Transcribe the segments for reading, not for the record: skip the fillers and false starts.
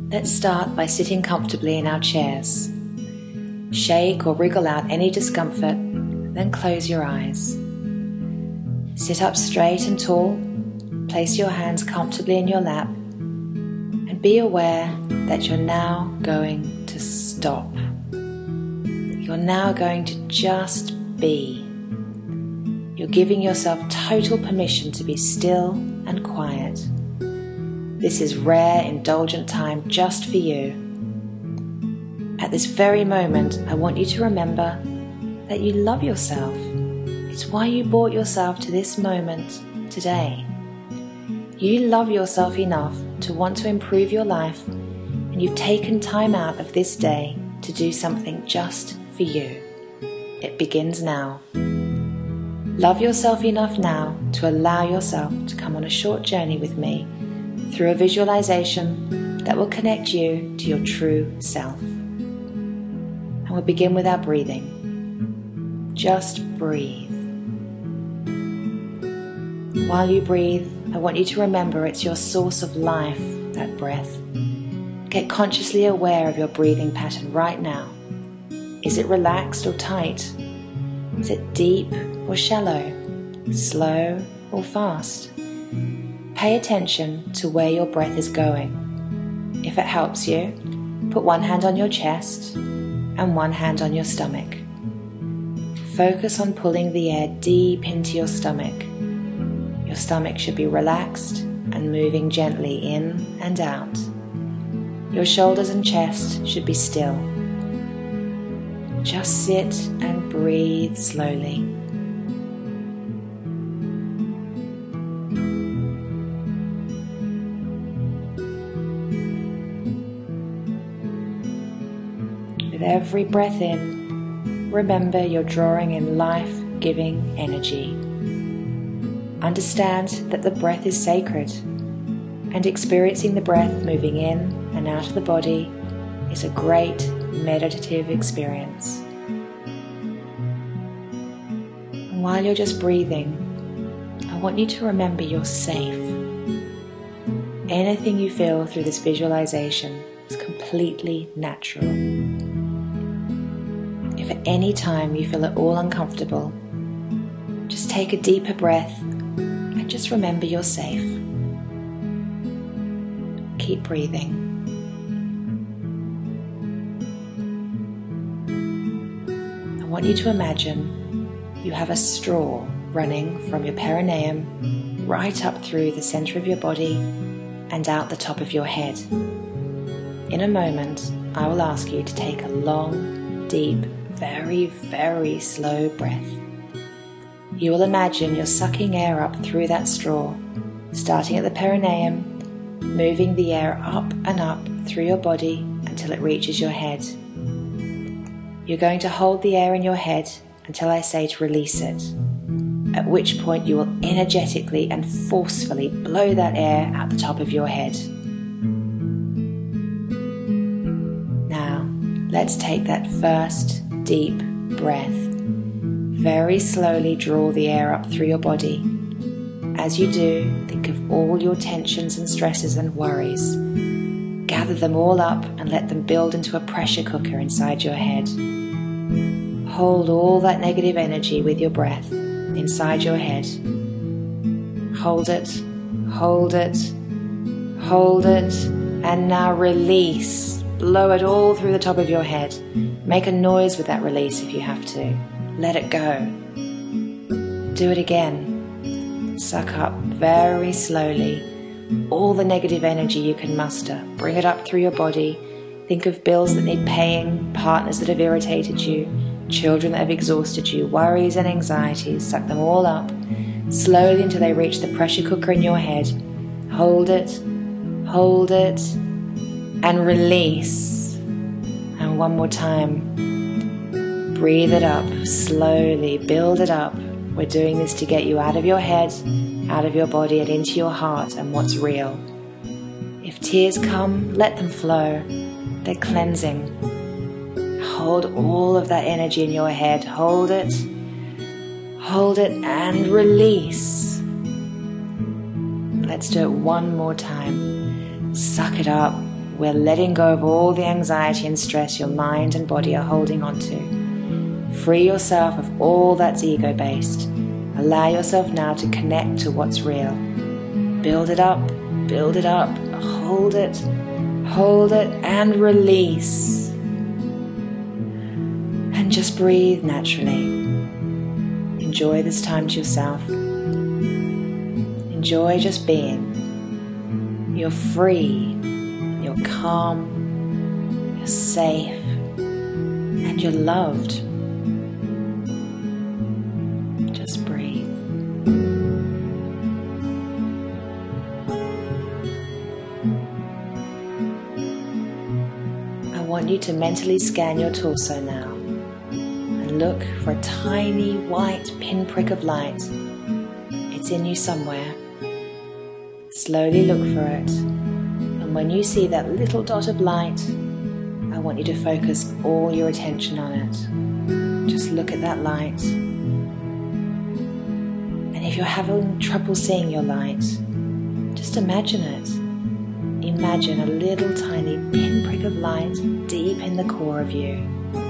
Let's start by sitting comfortably in our chairs. Shake or wriggle out any discomfort, then close your eyes. Sit up straight and tall, place your hands comfortably in your lap, and be aware that you're now going to stop. You're now going to just be. You're giving yourself total permission to be still and quiet. This is rare, indulgent time just for you. At this very moment, I want you to remember that you love yourself. It's why you brought yourself to this moment today. You love yourself enough to want to improve your life, and you've taken time out of this day to do something just for you. It begins now. Love yourself enough now to allow yourself to come on a short journey with me through a visualization that will connect you to your true self. And we'll begin with our breathing. Just breathe. While you breathe, I want you to remember it's your source of life, that breath. Get consciously aware of your breathing pattern right now. Is it relaxed or tight? Is it deep or shallow? Slow or fast? Pay attention to where your breath is going. If it helps you, put one hand on your chest and one hand on your stomach. Focus on pulling the air deep into your stomach. Your stomach should be relaxed and moving gently in and out. Your shoulders and chest should be still. Just sit and breathe slowly. With every breath in, remember you're drawing in life-giving energy. Understand that the breath is sacred, and experiencing the breath moving in and out of the body is a great meditative experience. And while you're just breathing, I want you to remember you're safe. Anything you feel through this visualization is completely natural. If at any time you feel at all uncomfortable, just take a deeper breath and just remember you're safe. Keep breathing. I want you to imagine you have a straw running from your perineum right up through the center of your body and out the top of your head. In a moment, I will ask you to take a long, deep, very, very slow breath. You will imagine you're sucking air up through that straw, starting at the perineum, moving the air up and up through your body until it reaches your head. You're going to hold the air in your head until I say to release it, at which point you will energetically and forcefully blow that air out the top of your head. Now, let's take that first deep breath. Very slowly draw the air up through your body. As you do, think of all your tensions and stresses and worries. Gather them all up and let them build into a pressure cooker inside your head. Hold all that negative energy with your breath inside your head. Hold it, hold it, hold it, and now release. Blow it all through the top of your head. Make a noise with that release if you have to. Let it go. Do it again. Suck up very slowly all the negative energy you can muster. Bring it up through your body. Think of bills that need paying, partners that have irritated you, children that have exhausted you, worries and anxieties. Suck them all up slowly until they reach the pressure cooker in your head. Hold it, and release. And one more time. Breathe it up, slowly build it up. We're doing this to get you out of your head, out of your body and into your heart and what's real. If tears come, let them flow. They're cleansing. Hold all of that energy in your head. Hold it and release. Let's do it one more time. Suck it up We're letting go of all the anxiety and stress your mind and body are holding on to. Free yourself of all that's ego-based. Allow yourself now to connect to what's real. Build it up, hold it, and release. And just breathe naturally. Enjoy this time to yourself. Enjoy just being. You're free, you're calm, you're safe, and you're loved. Just breathe. I want you to mentally scan your torso now and look for a tiny white pinprick of light. It's in you somewhere. Slowly look for it, and when you see that little dot of light, I want you to focus all your attention on it. Just look at that light. And if you're having trouble seeing your light, just imagine it. Imagine a little tiny pinprick of light deep in the core of you.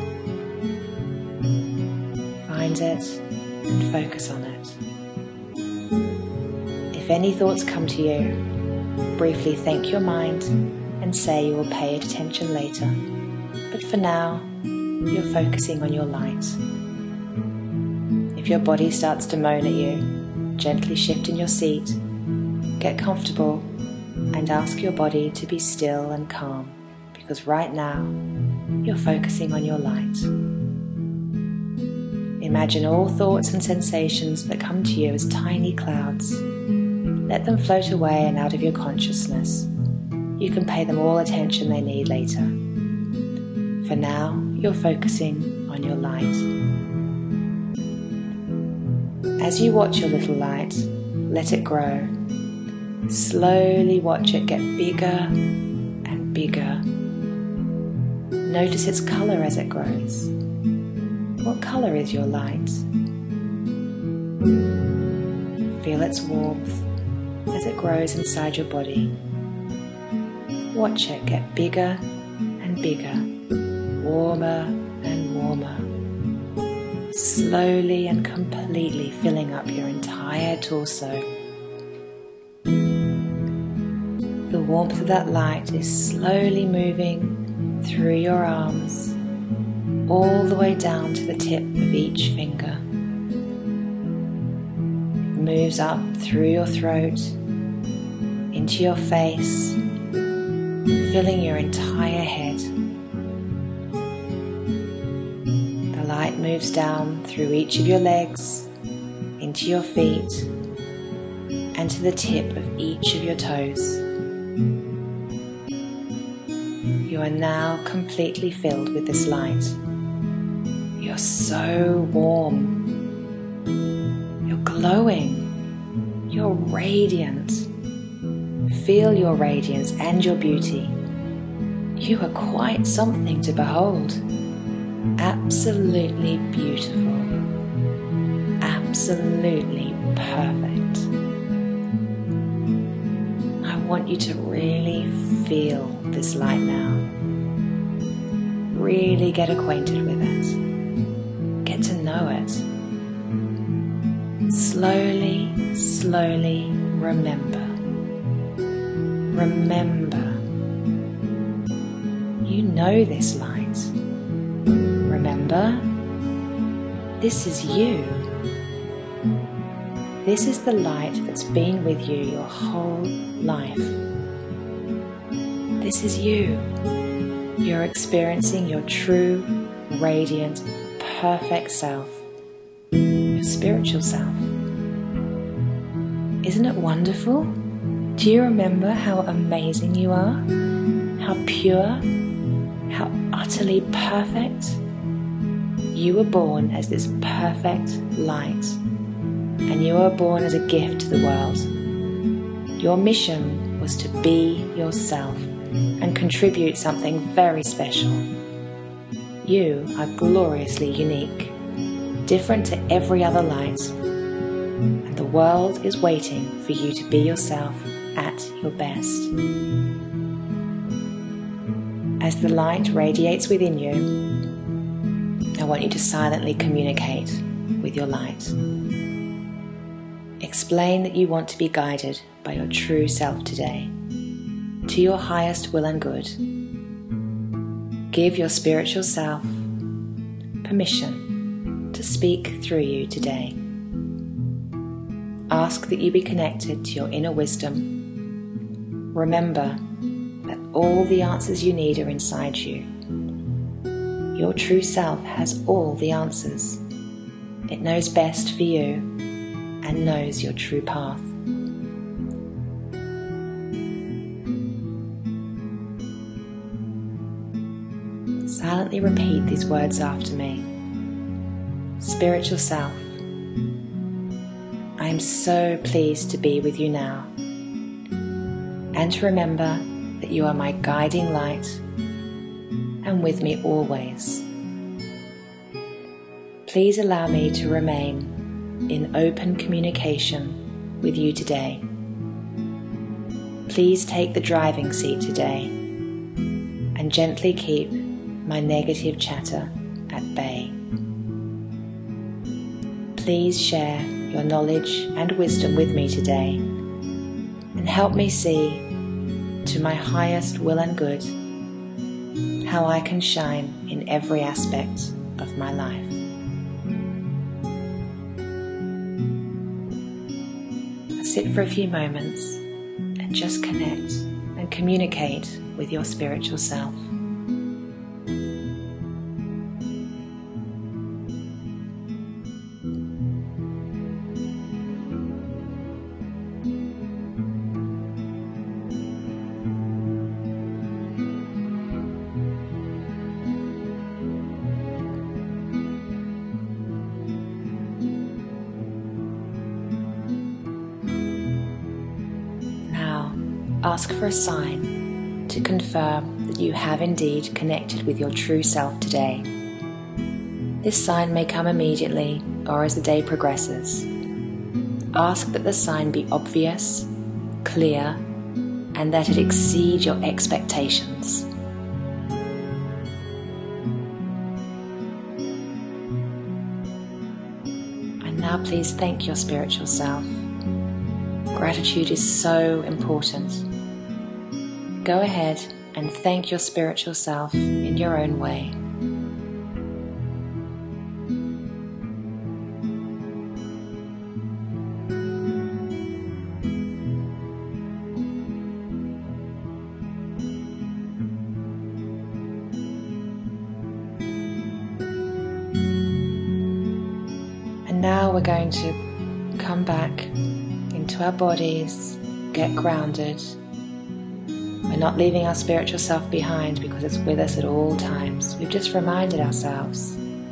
Find it and focus on it. If any thoughts come to you, briefly thank your mind and say you will pay it attention later. But for now, you're focusing on your light. If your body starts to moan at you, gently shift in your seat, get comfortable, and ask your body to be still and calm, because right now, you're focusing on your light. Imagine all thoughts and sensations that come to you as tiny clouds. Let them float away and out of your consciousness. You can pay them all attention they need later. For now, you're focusing on your light. As you watch your little light, let it grow. Slowly watch it get bigger and bigger. Notice its color as it grows. What color is your light? Feel its warmth as it grows inside your body. Watch it get bigger and bigger, warmer and warmer, slowly and completely filling up your entire torso. The warmth of that light is slowly moving through your arms, all the way down to the tip of each finger. It moves up through your throat, into your face, filling your entire head. The light moves down through each of your legs, into your feet, and to the tip of each of your toes. You are now completely filled with this light. You're so warm. You're glowing. You're radiant. Feel your radiance and your beauty. You are quite something to behold. Absolutely beautiful. Absolutely perfect. I want you to really feel this light now. Really get acquainted with it. Get to know it. Slowly, slowly remember. Remember. You know this light. Remember? This is you. This is the light that's been with you your whole life. This is you. You're experiencing your true, radiant, perfect self. Your spiritual self. Isn't it wonderful? Do you remember how amazing you are? How pure? How utterly perfect? You were born as this perfect light, and you were born as a gift to the world. Your mission was to be yourself and contribute something very special. You are gloriously unique, different to every other light, and the world is waiting for you to be yourself at your best. As the light radiates within you, I want you to silently communicate with your light. Explain that you want to be guided by your true self today, to your highest will and good. Give your spiritual self permission to speak through you today. Ask that you be connected to your inner wisdom. Remember that all the answers you need are inside you. Your true self has all the answers. It knows best for you and knows your true path. Silently repeat these words after me. Spiritual self, I am so pleased to be with you now, and to remember that you are my guiding light and with me always. Please allow me to remain in open communication with you today. Please take the driving seat today and gently keep my negative chatter at bay. Please share your knowledge and wisdom with me today and help me see to my highest will and good how I can shine in every aspect of my life. Sit for a few moments and just connect and communicate with your spiritual self. Ask for a sign to confirm that you have indeed connected with your true self today. This sign may come immediately or as the day progresses. Ask that the sign be obvious, clear, and that it exceed your expectations. And now please thank your spiritual self. Gratitude is so important. Go ahead and thank your spiritual self in your own way. And now we're going to come back into our bodies, get grounded. We're not leaving our spiritual self behind because it's with us at all times. We've just reminded ourselves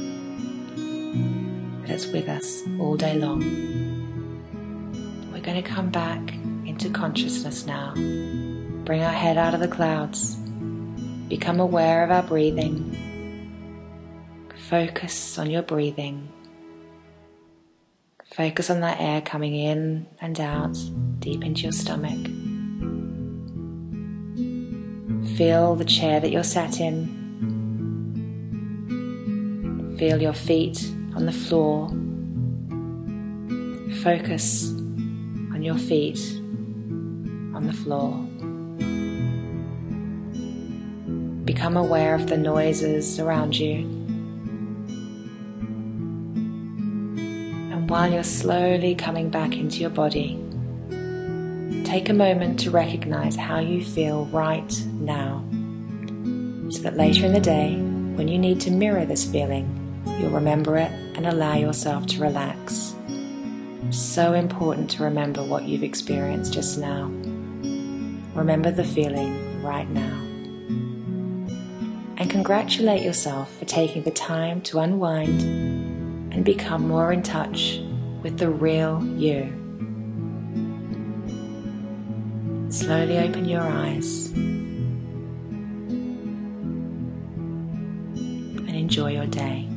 that it's with us all day long. We're going to come back into consciousness now. Bring our head out of the clouds. Become aware of our breathing. Focus on your breathing. Focus on that air coming in and out, deep into your stomach. Feel the chair that you're sat in. Feel your feet on the floor. Focus on your feet on the floor. Become aware of the noises around you. And while you're slowly coming back into your body, take a moment to recognize how you feel right now, so that later in the day, when you need to mirror this feeling, you'll remember it and allow yourself to relax. So important to remember what you've experienced just now. Remember the feeling right now. And congratulate yourself for taking the time to unwind and become more in touch with the real you. Slowly open your eyes and enjoy your day.